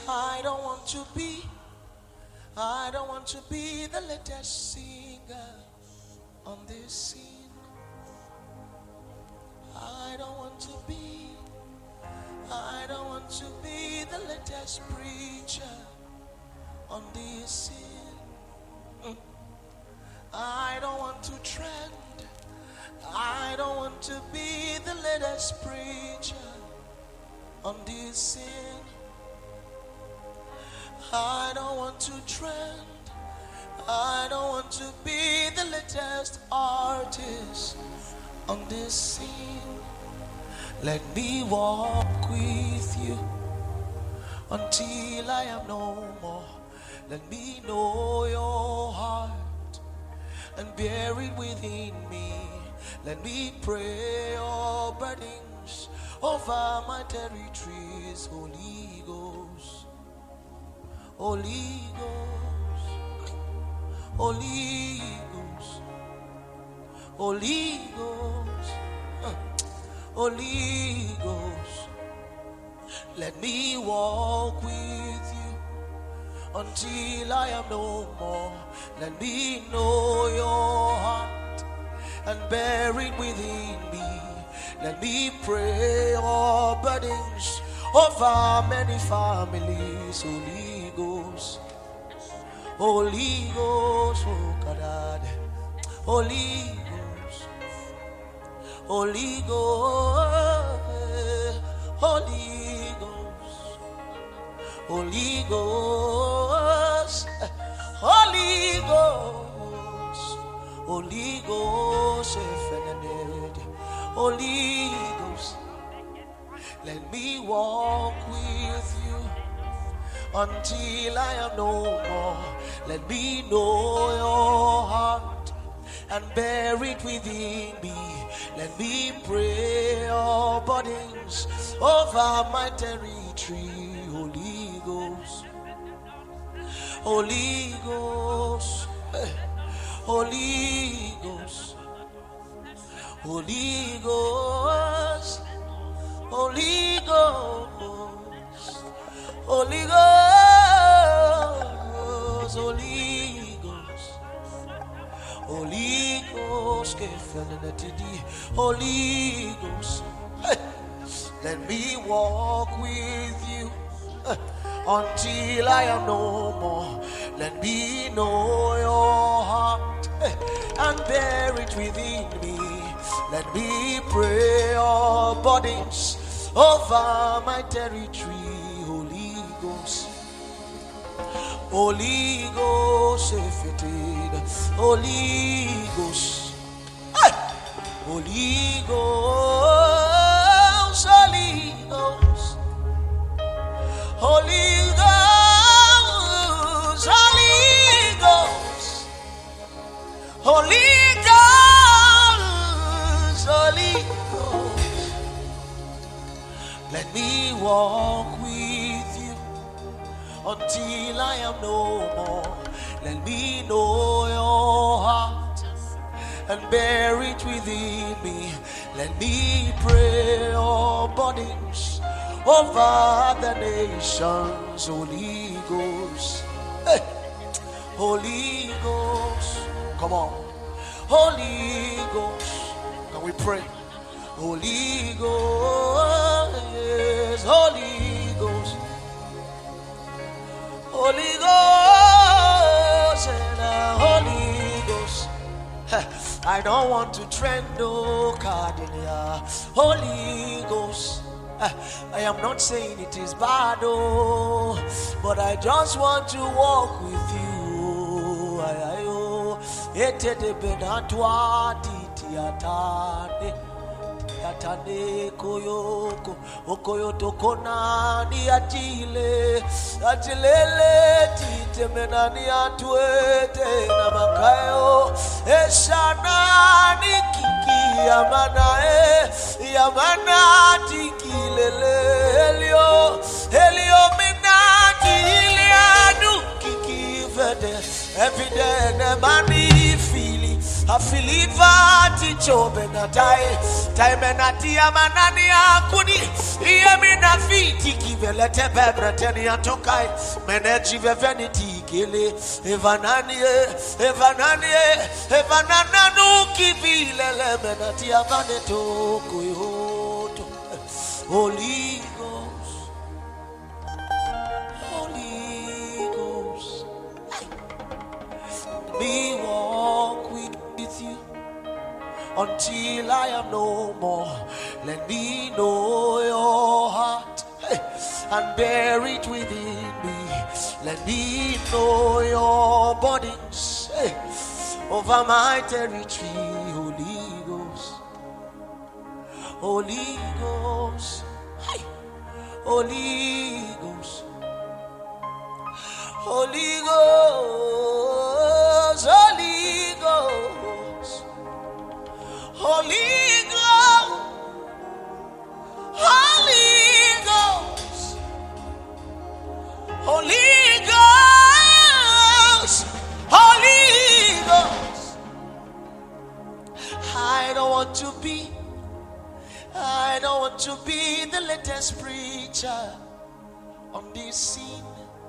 I don't want to be the latest singer on this scene. I don't want to be the latest preacher on this scene. I don't want to trend. I don't want to be the latest preacher on this scene. I don't want to trend. I don't want to be the latest artist on this scene. Let me walk with you until I am no more. Let me know your heart and bear it within me. Let me pray your burdens over my territories. Holy Ghost, Holy Ghost, Holy Ghost, Holy Ghost, Holy Ghost. Let me walk with you until I am no more. Let me know your heart and bear it within me. Let me pray your burdens over many families. Holy Ghost, Holy Ghost, oh God, Holy Ghost, Holy Ghost, Holy Ghost, Holy Ghost, Holy Ghost, Holy Ghost, Holy Ghost. Let me walk with you until I am no more. Let me know your heart and bear it within me. Let me pray your burdens over my territory. Holy Ghost, Holy Ghost, Holy Ghost, Holy Ghost, Holy Ghost, Holy Ghost, Holy Ghost, Holy Ghost, Holy Ghost. Let me walk with you until I am no more. Let me know your heart and bear it within me. Let me pray your burdens over my territory. Holy Ghost, Holy Ghost, if it is Holy Ghost, Holy Ghost, Holy Ghost, Holy Ghost, Holy Ghost, Holy Ghost, Holy Ghost. Let me walk with you until I am no more. Let me know your heart and bear it within me. Let me pray your burdens over the nations. Holy Ghost, hey. Holy Ghost, come on. Holy Ghost, can we pray? Holy Ghost, Holy Ghost, Holy Ghost, and Holy Ghost. I don't want to trend, oh Cardinia. Holy Ghost, I am not saying it is bad, oh, but I just want to walk with you. Yatane koyoko okoyoto konani atile atilele titemenani atwete na makayo eshanani kiki yamana tikilele helio minati iliadu kiki vede evidene mani fili afiliva tichobe na time na tia manani akuni iye mina fiti kiki velete bebre teni atokai meneji veveniti kele evanananu kivilele menati avaneto koyoto. Holy Ghost, Holy Ghost, me walk with you until I am no more. Let me know your heart and bear it within me. Let me know your burdens over my territory. Holy Ghost, Holy Ghost, Holy Ghost, Holy Ghost, Holy Ghost, Holy Ghost, Holy Ghost, Holy Ghost, Holy Ghost. I don't want to be the latest preacher on this scene.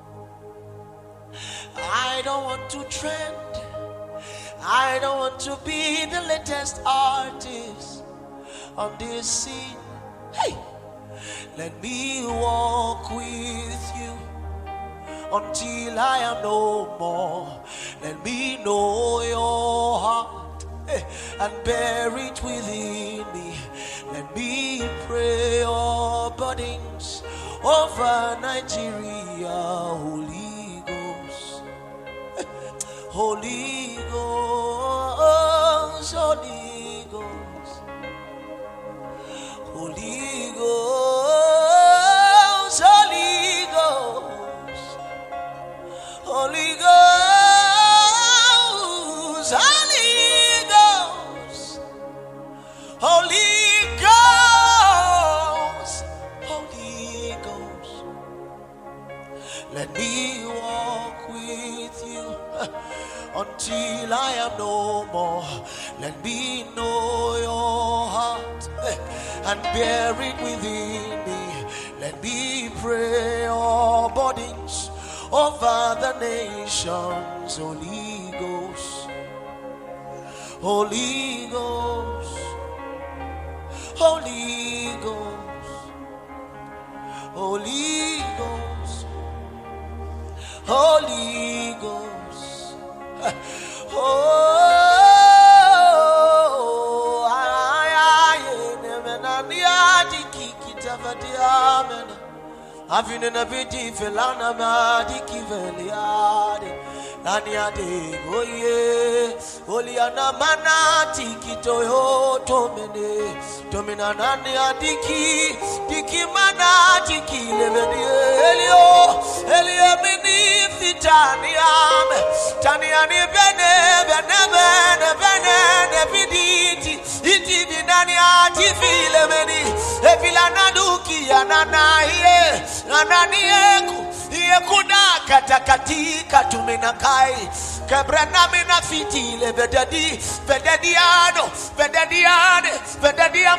I don't want to trend. I don't want to be the latest artist on this scene. Hey, let me walk with you until I am no more. Let me know your heart and bear it within me. Let me pray your burdens over Nigeria. Holy Ghost, Holy Ghost, Holy Ghost, Holy Ghost, Holy Ghost, Holy Ghost, Holy Ghost, Holy Ghost, Holy Ghost. Let me walk with you until I am no more. Let me know your heart and bear it within me. Let me pray your burdens over the nations. Holy Ghost, Holy Ghost, Holy Ghost, Holy Ghost, Holy Ghost. Avinena biti felana madiki veliade naniade goye oliana manati kitoyo tomene tomina nani adiki diki manati kileveni elio mini fitani ame taniani bene viditi iti binani ati filemeni efilana duki ananaye ananieko yekuda katakatika tumenakai kabranami na fitile vededia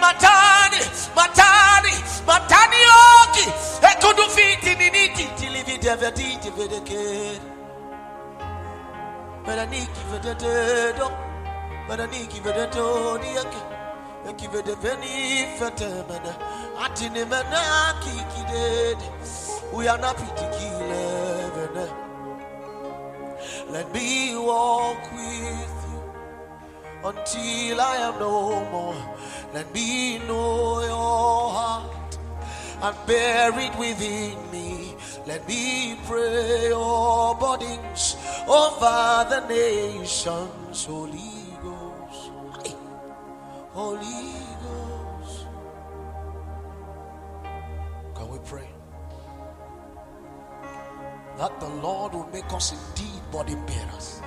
matani oki ekudu fiti niniti tilivide vediti vedeke vedaniki vededo vedaniki vededo niake give the penny fatamana atini mena kikided we are not particular. Let me walk with you until I am no more. Let me know your heart and bear it within me. Let me pray your burdens over the nations. Holy Ghost, Holy Ghost. Can we pray that the Lord will make us indeed body bearers?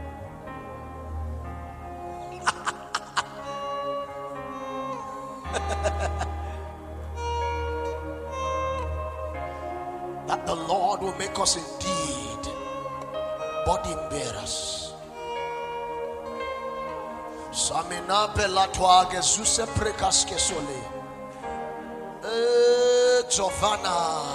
That the Lord will make us indeed body bearers. Samina pela toage zuse prekaske sole. words of honor.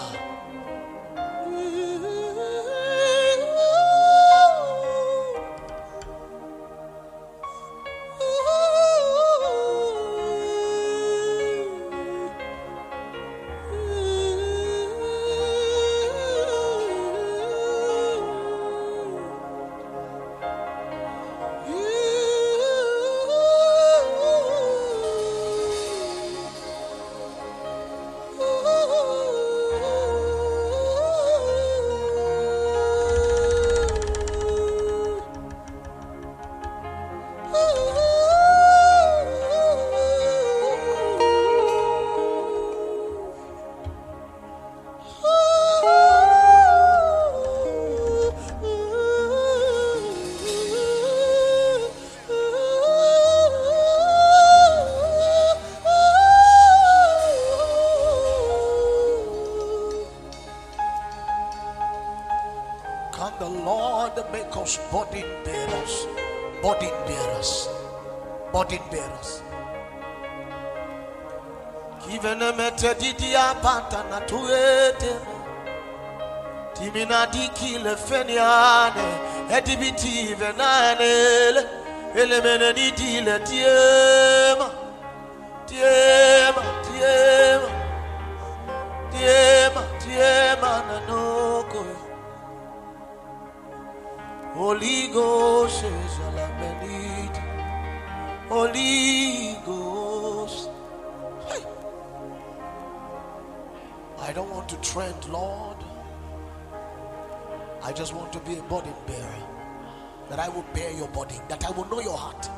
Can the Lord make us burden bearers, burden bearers, burden bearers. Given a metadidia pantana to it, Timina di kill feniane, edibiti venanele, elemena di dile tiema, tiema, tiema, tiema, tiema, nanoko. Holy Ghost is all I need. Holy Ghost. Hey. I don't want to trend, Lord. I just want to be a burden bearer. That I will bear your burden. That I will know your heart.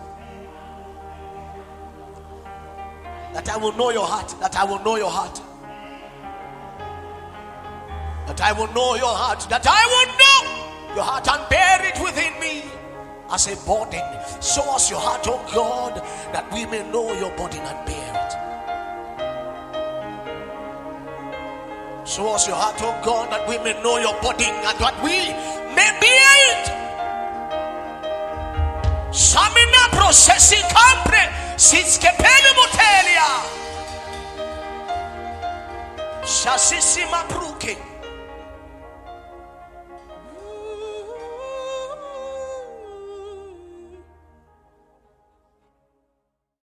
That I will know your heart. That I will know your heart. That I will know your heart. That I will know your heart and bear it within me as a burden. Show us your heart, oh God, that we may know your burden and bear it. Show us your heart, oh God, that we may know your burden and that we may bear it. Samina processi campre sitske pele motelia. Shasissima pruke.